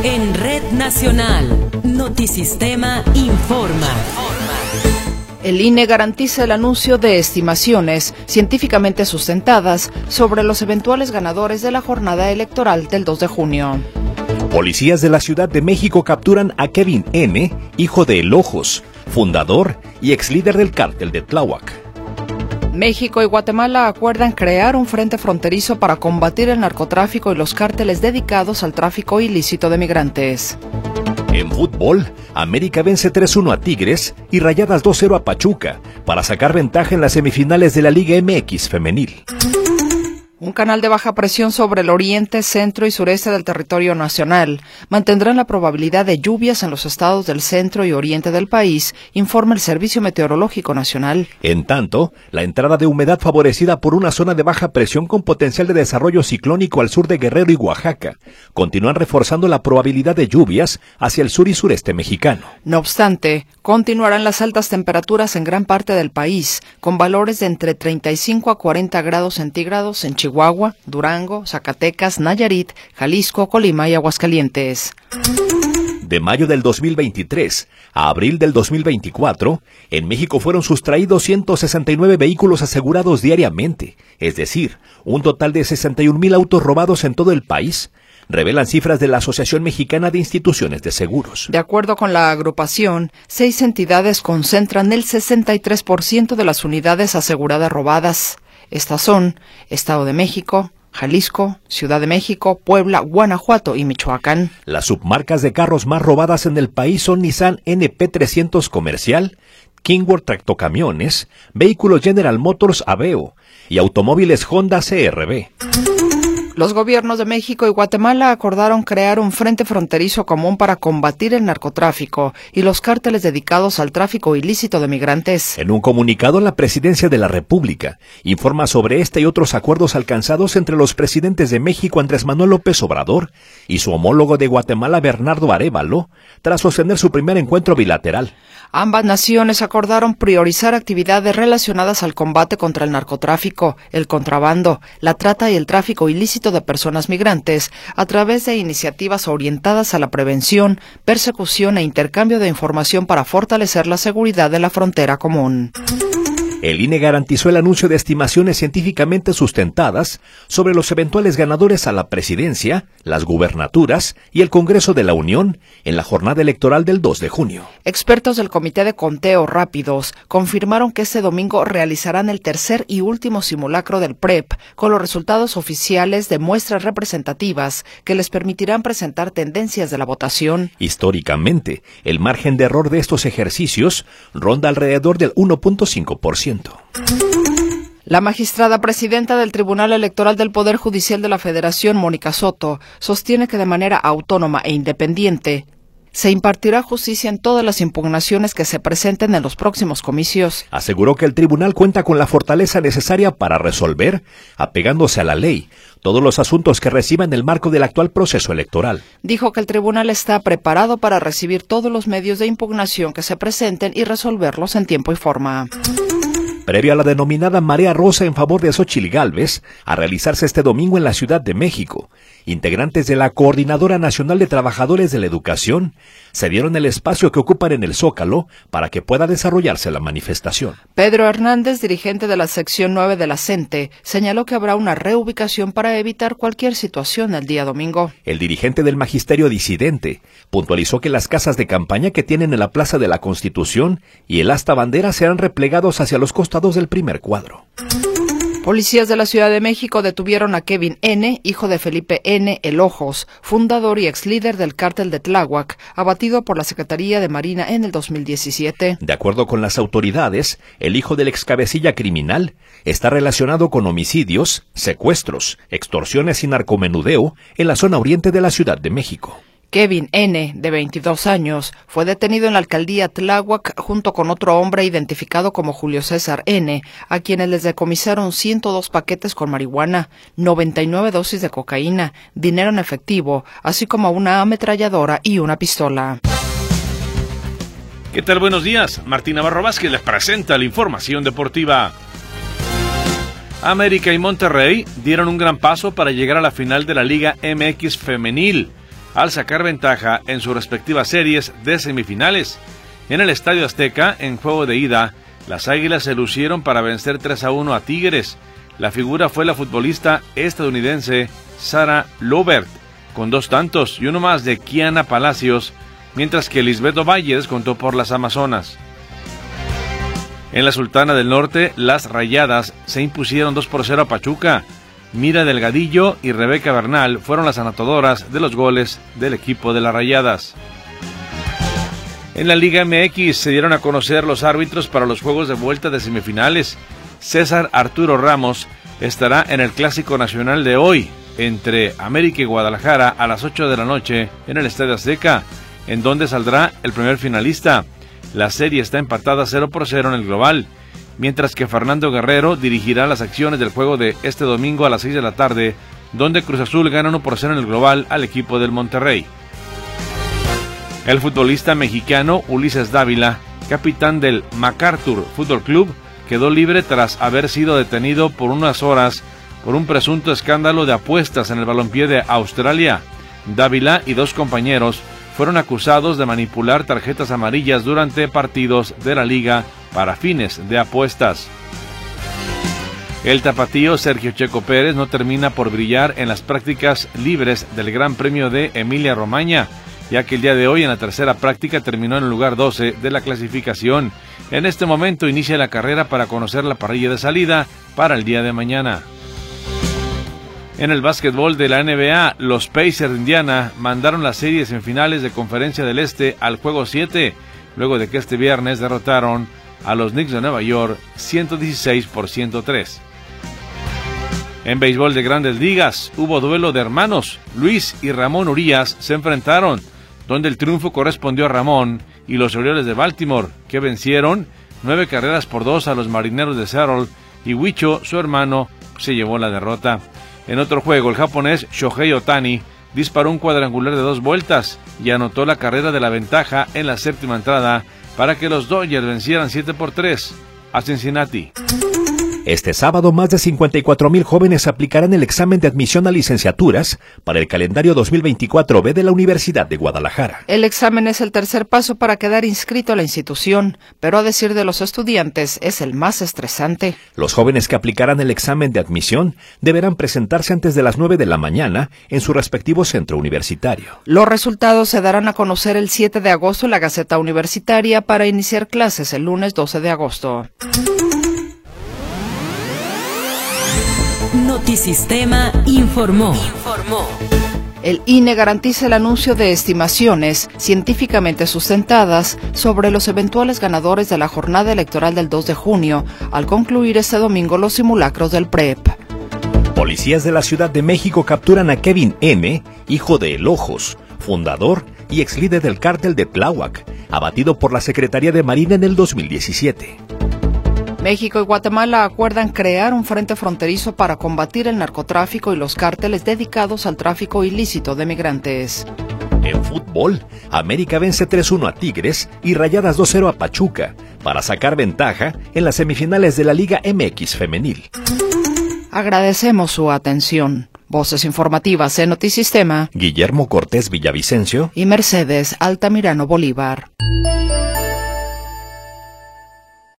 En Red Nacional, Notisistema informa. El INE garantiza el anuncio de estimaciones científicamente sustentadas sobre los eventuales ganadores de la jornada electoral del 2 de junio. Policías de la Ciudad de México capturan a Kevin N., hijo de El Ojos, fundador y ex líder del cártel de Tláhuac. México y Guatemala acuerdan crear un frente fronterizo para combatir el narcotráfico y los cárteles dedicados al tráfico ilícito de migrantes. En fútbol, América vence 3-1 a Tigres y Rayadas 2-0 a Pachuca para sacar ventaja en las semifinales de la Liga MX femenil. Un canal de baja presión sobre el oriente, centro y sureste del territorio nacional mantendrá la probabilidad de lluvias en los estados del centro y oriente del país, informa el Servicio Meteorológico Nacional. En tanto, la entrada de humedad favorecida por una zona de baja presión con potencial de desarrollo ciclónico al sur de Guerrero y Oaxaca continúan reforzando la probabilidad de lluvias hacia el sur y sureste mexicano. No obstante, continuarán las altas temperaturas en gran parte del país, con valores de entre 35 a 40 grados centígrados en Chihuahua, Durango, Zacatecas, Nayarit, Jalisco, Colima y Aguascalientes. De mayo del 2023 a abril del 2024, en México fueron sustraídos 169 vehículos asegurados diariamente, es decir, un total de 61,000 autos robados en todo el país, revelan cifras de la Asociación Mexicana de Instituciones de Seguros. De acuerdo con la agrupación, 6 entidades concentran el 63% de las unidades aseguradas robadas. Estas son Estado de México, Jalisco, Ciudad de México, Puebla, Guanajuato y Michoacán. Las submarcas de carros más robadas en el país son Nissan NP300 Comercial, Kingworth Tractocamiones, Vehículos General Motors Aveo y automóviles Honda CR-V. Los gobiernos de México y Guatemala acordaron crear un frente fronterizo común para combatir el narcotráfico y los cárteles dedicados al tráfico ilícito de migrantes. En un comunicado, la Presidencia de la República informa sobre este y otros acuerdos alcanzados entre los presidentes de México, Andrés Manuel López Obrador, y su homólogo de Guatemala, Bernardo Arévalo, tras sostener su primer encuentro bilateral. Ambas naciones acordaron priorizar actividades relacionadas al combate contra el narcotráfico, el contrabando, la trata y el tráfico ilícito de personas migrantes a través de iniciativas orientadas a la prevención, persecución e intercambio de información para fortalecer la seguridad de la frontera común. El INE garantizó el anuncio de estimaciones científicamente sustentadas sobre los eventuales ganadores a la presidencia, las gubernaturas y el Congreso de la Unión en la jornada electoral del 2 de junio. Expertos del Comité de Conteo Rápidos confirmaron que este domingo realizarán el tercer y último simulacro del PREP con los resultados oficiales de muestras representativas que les permitirán presentar tendencias de la votación. Históricamente, el margen de error de estos ejercicios ronda alrededor del 1.5%. La magistrada presidenta del Tribunal Electoral del Poder Judicial de la Federación, Mónica Soto, sostiene que de manera autónoma e independiente se impartirá justicia en todas las impugnaciones que se presenten en los próximos comicios. Aseguró que el tribunal cuenta con la fortaleza necesaria para resolver, apegándose a la ley, todos los asuntos que reciban el marco del actual proceso electoral. Dijo que el tribunal está preparado para recibir todos los medios de impugnación que se presenten y resolverlos en tiempo y forma. Previo a la denominada Marea Rosa en favor de Xóchitl Gálvez, a realizarse este domingo en la Ciudad de México, integrantes de la Coordinadora Nacional de Trabajadores de la Educación se dieron el espacio que ocupan en el Zócalo para que pueda desarrollarse la manifestación. Pedro Hernández, dirigente de la sección 9 de la CENTE, señaló que habrá una reubicación para evitar cualquier situación el día domingo. El dirigente del Magisterio Disidente puntualizó que las casas de campaña que tienen en la Plaza de la Constitución y el asta bandera serán replegados hacia los costados del primer cuadro. Policías de la Ciudad de México detuvieron a Kevin N., hijo de Felipe N., El Ojos, fundador y ex líder del cártel de Tláhuac, abatido por la Secretaría de Marina en el 2017. De acuerdo con las autoridades, el hijo del ex cabecilla criminal está relacionado con homicidios, secuestros, extorsiones y narcomenudeo en la zona oriente de la Ciudad de México. Kevin N., de 22 años, fue detenido en la alcaldía Tláhuac junto con otro hombre identificado como Julio César N., a quienes les decomisaron 102 paquetes con marihuana, 99 dosis de cocaína, dinero en efectivo, así como una ametralladora y una pistola. ¿Qué tal? Buenos días. Martín Navarro Vázquez les presenta la información deportiva. América y Monterrey dieron un gran paso para llegar a la final de la Liga MX femenil. al sacar ventaja en sus respectivas series de semifinales. En el Estadio Azteca, en juego de ida, las Águilas se lucieron para vencer 3-1 a Tigres. La figura fue la futbolista estadounidense Sarah Lovert, con 2 tantos y uno más de Kiana Palacios, mientras que Lisbeth Ovalle descontó por las Amazonas. En la Sultana del Norte, las Rayadas se impusieron 2-0 a Pachuca. Mira Delgadillo y Rebeca Bernal fueron las anotadoras de los goles del equipo de las Rayadas. En la Liga MX se dieron a conocer los árbitros para los juegos de vuelta de semifinales. César Arturo Ramos estará en el Clásico Nacional de hoy, entre América y Guadalajara a las 8 de la noche en el Estadio Azteca, en donde saldrá el primer finalista. La serie está empatada 0-0 en el global, mientras que Fernando Guerrero dirigirá las acciones del juego de este domingo a las 6 de la tarde, donde Cruz Azul gana 1-0 en el global al equipo del Monterrey. El futbolista mexicano Ulises Dávila, capitán del MacArthur Fútbol Club, quedó libre tras haber sido detenido por unas horas por un presunto escándalo de apuestas en el balompié de Australia. Dávila y 2 compañeros fueron acusados de manipular tarjetas amarillas durante partidos de la liga para fines de apuestas. El tapatío Sergio Checo Pérez no termina por brillar en las prácticas libres del Gran Premio de Emilia-Romagna, ya que el día de hoy en la tercera práctica terminó en el lugar 12 de la clasificación. En este momento inicia la carrera para conocer la parrilla de salida para el día de mañana. En el básquetbol de la NBA, los Pacers de Indiana mandaron las series semifinales de Conferencia del Este al juego 7, luego de que este viernes derrotaron a los Knicks de Nueva York 116-103. En béisbol de Grandes Ligas, hubo duelo de hermanos. Luis y Ramón Urías se enfrentaron, donde el triunfo correspondió a Ramón y los Orioles de Baltimore, que vencieron 9-2 a los Marineros de Seattle, y Huicho, su hermano, se llevó la derrota. En otro juego, el japonés Shohei Ohtani disparó un cuadrangular de 2 vueltas y anotó la carrera de la ventaja en la séptima entrada para que los Dodgers vencieran 7-3 a Cincinnati. Este sábado, más de 54,000 jóvenes aplicarán el examen de admisión a licenciaturas para el calendario 2024B de la Universidad de Guadalajara. El examen es el tercer paso para quedar inscrito a la institución, pero a decir de los estudiantes, es el más estresante. Los jóvenes que aplicarán el examen de admisión deberán presentarse antes de las 9 de la mañana en su respectivo centro universitario. Los resultados se darán a conocer el 7 de agosto en la Gaceta Universitaria para iniciar clases el lunes 12 de agosto. Notisistema informó. El INE garantiza el anuncio de estimaciones científicamente sustentadas sobre los eventuales ganadores de la jornada electoral del 2 de junio, al concluir este domingo los simulacros del PREP. Policías de la Ciudad de México capturan a Kevin M., hijo de El Ojos, fundador y ex líder del cártel de Tláhuac, abatido por la Secretaría de Marina en el 2017. México y Guatemala acuerdan crear un frente fronterizo para combatir el narcotráfico y los cárteles dedicados al tráfico ilícito de migrantes. En fútbol, América vence 3-1 a Tigres y Rayadas 2-0 a Pachuca para sacar ventaja en las semifinales de la Liga MX femenil. Agradecemos su atención. Voces informativas en Notisistema. Guillermo Cortés Villavicencio y Mercedes Altamirano Bolívar.